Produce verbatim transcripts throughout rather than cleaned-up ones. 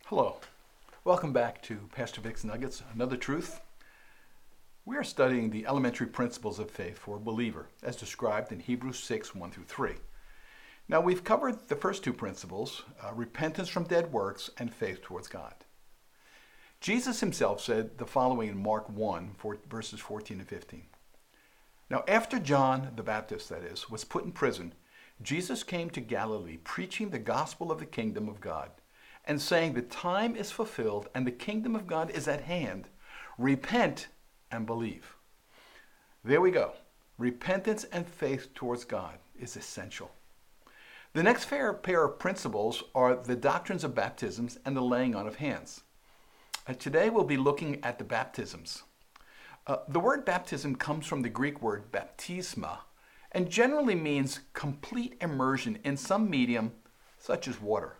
Hello. Welcome back to Pastor Vic's Nuggets, Another Truth. We are studying the elementary principles of faith for a believer, as described in Hebrews six, one through three. Now, we've covered the first two principles, uh, repentance from dead works and faith towards God. Jesus himself said the following in Mark one, four, verses fourteen and fifteen. Now, after John the Baptist, that is, was put in prison, Jesus came to Galilee preaching the gospel of the kingdom of God, and saying, the time is fulfilled and the kingdom of God is at hand. Repent and believe. There we go. Repentance and faith towards God is essential. The next fair pair of principles are the doctrines of baptisms and the laying on of hands. Uh, today we'll be looking at the baptisms. Uh, the word baptism comes from the Greek word baptisma and generally means complete immersion in some medium such as water.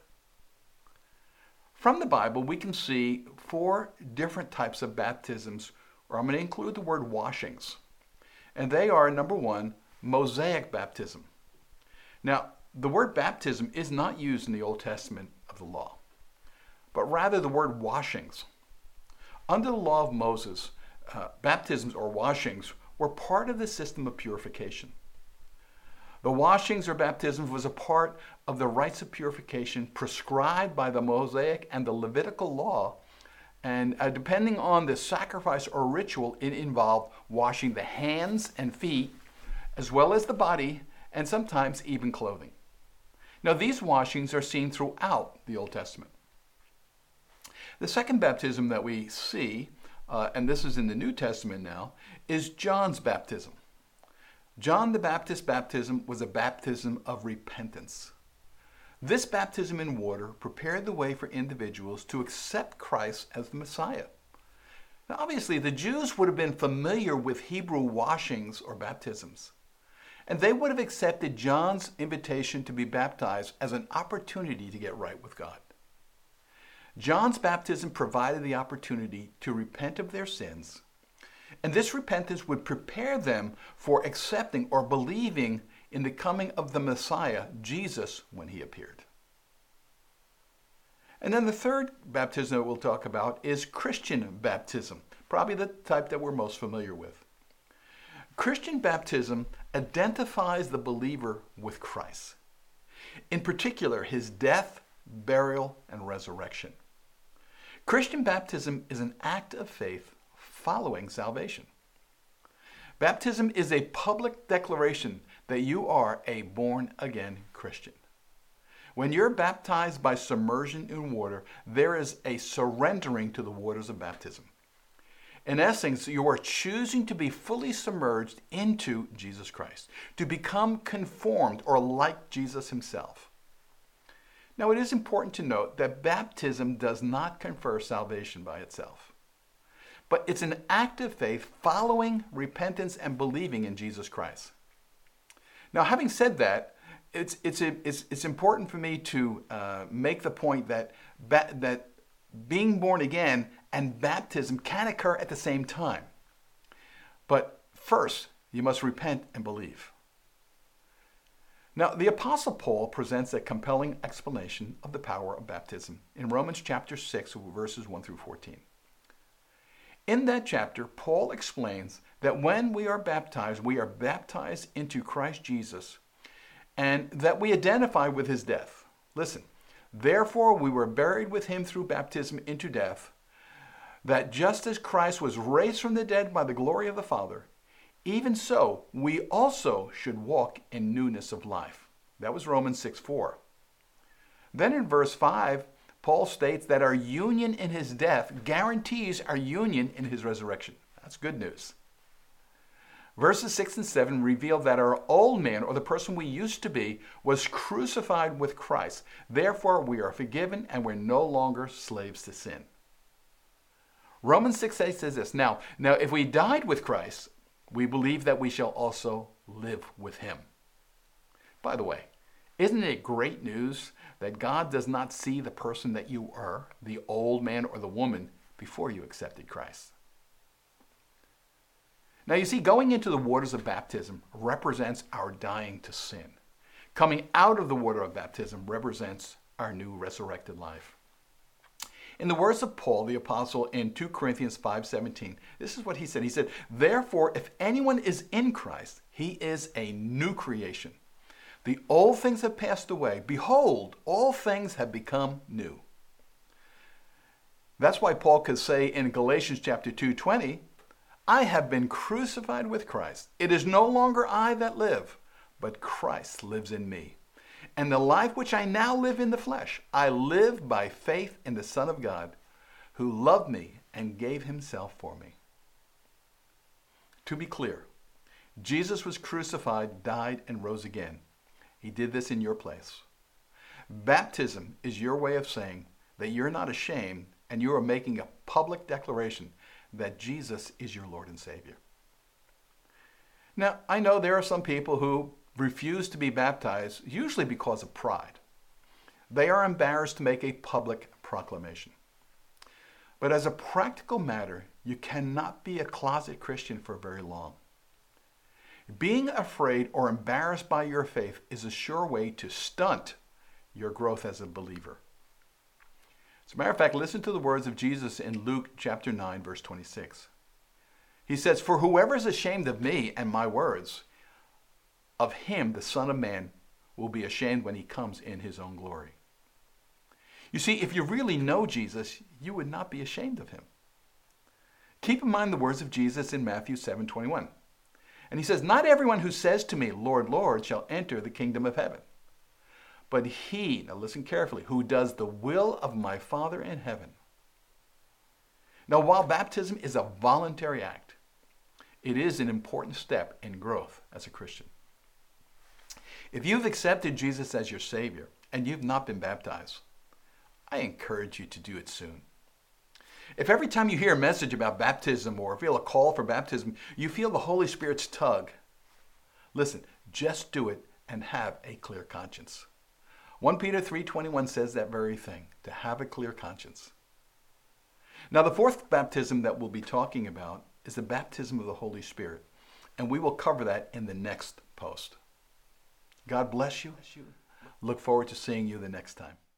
From the Bible, we can see four different types of baptisms, or I'm going to include the word washings. And they are, number one, Mosaic baptism. Now, the word baptism is not used in the Old Testament of the law, but rather the word washings. Under the law of Moses, uh, baptisms or washings were part of the system of purification. The washings or baptisms was a part of the rites of purification prescribed by the Mosaic and the Levitical law. And uh, depending on the sacrifice or ritual, it involved washing the hands and feet, as well as the body, and sometimes even clothing. Now, these washings are seen throughout the Old Testament. The second baptism that we see, uh, and this is in the New Testament now, is John's baptism. John the Baptist's baptism was a baptism of repentance. This baptism in water prepared the way for individuals to accept Christ as the Messiah. Now, obviously, the Jews would have been familiar with Hebrew washings or baptisms, and they would have accepted John's invitation to be baptized as an opportunity to get right with God. John's baptism provided the opportunity to repent of their sins, and this repentance would prepare them for accepting or believing in the coming of the Messiah, Jesus, when he appeared. And then the third baptism that we'll talk about is Christian baptism, probably the type that we're most familiar with. Christian baptism identifies the believer with Christ, in particular his death, burial, and resurrection. Christian baptism is an act of faith following salvation. Baptism is a public declaration that you are a born-again Christian. When you're baptized by submersion in water, there is a surrendering to the waters of baptism. In essence, you are choosing to be fully submerged into Jesus Christ, to become conformed or like Jesus himself. Now, it is important to note that baptism does not confer salvation by itself, but it's an act of faith following repentance and believing in Jesus Christ. Now, having said that, it's it's a, it's, it's important for me to uh, make the point that ba- that being born again and baptism can occur at the same time. But first, you must repent and believe. Now, the Apostle Paul presents a compelling explanation of the power of baptism in Romans chapter six, verses one through fourteen. In that chapter, Paul explains that when we are baptized, we are baptized into Christ Jesus, and that we identify with his death. Listen, therefore we were buried with him through baptism into death, that just as Christ was raised from the dead by the glory of the Father, even so we also should walk in newness of life. That was Romans six four. Then in verse five, Paul states that our union in his death guarantees our union in his resurrection. That's good news. Verses six and seven reveal that our old man, or the person we used to be, was crucified with Christ. Therefore, we are forgiven and we're no longer slaves to sin. Romans six eight says this, Now, now, if we died with Christ, we believe that we shall also live with him. By the way, isn't it great news that God does not see the person that you are, the old man or the woman, before you accepted Christ? Now you see, going into the waters of baptism represents our dying to sin. Coming out of the water of baptism represents our new resurrected life. In the words of Paul, the apostle, in two Corinthians five seventeen, this is what he said. He said, "Therefore, if anyone is in Christ, he is a new creation. The old things have passed away. Behold, all things have become new." That's why Paul could say in Galatians chapter two twenty, "I have been crucified with Christ. It is no longer I that live, but Christ lives in me. And the life which I now live in the flesh, I live by faith in the Son of God, who loved me and gave himself for me." To be clear, Jesus was crucified, died, and rose again. He did this in your place. Baptism is your way of saying that you're not ashamed and you are making a public declaration that Jesus is your Lord and Savior. Now, I know there are some people who refuse to be baptized, usually because of pride. They are embarrassed to make a public proclamation. But as a practical matter, you cannot be a closet Christian for very long. Being afraid or embarrassed by your faith is a sure way to stunt your growth as a believer. As a matter of fact, listen to the words of Jesus in Luke chapter nine, verse twenty-six. He says, "For whoever is ashamed of me and my words, of him the Son of Man will be ashamed when he comes in his own glory." You see, if you really know Jesus, you would not be ashamed of him. Keep in mind the words of Jesus in Matthew seven twenty-one. And he says, "Not everyone who says to me, 'Lord, Lord,' shall enter the kingdom of heaven, but he," now listen carefully, "who does the will of my Father in heaven." Now, while baptism is a voluntary act, it is an important step in growth as a Christian. If you've accepted Jesus as your Savior and you've not been baptized, I encourage you to do it soon. If every time you hear a message about baptism or feel a call for baptism, you feel the Holy Spirit's tug, listen, just do it and have a clear conscience. First Peter three twenty-one says that very thing, to have a clear conscience. Now, the fourth baptism that we'll be talking about is the baptism of the Holy Spirit, and we will cover that in the next post. God bless you. Look forward to seeing you the next time.